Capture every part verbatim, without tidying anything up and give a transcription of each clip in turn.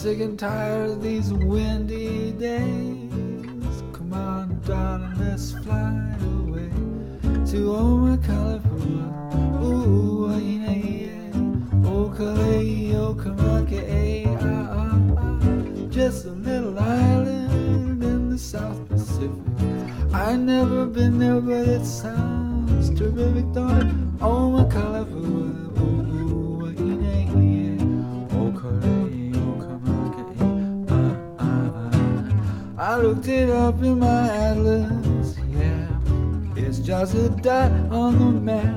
sick and tired of these windy days. Come on, darling, let's fly away to Omakalapua. Ooh, yeah, yeah. Okalei, Okamaka, ah, ah, ah. Just a little island in the South Pacific. I never been there, but it sounds terrific, don't it? Omakalapua. Ooh, yeah, yeah. Okalei, Okamaka, ah, ah, ah. I looked it up in my atlas, yeah. It's just a dot on the map.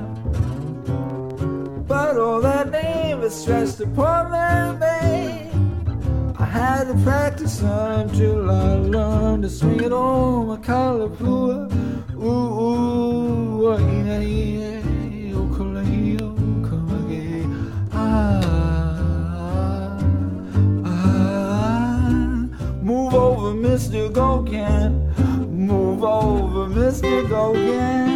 But all that name is stretched to Portland Bay. I had to practice until I learned to swing it on my Kalapua. Ooh, ooh, yeah, yeah, Okalei, Okamaka, ah, ah. Move over, Mister Gauguin. Move over, Mister Gauguin.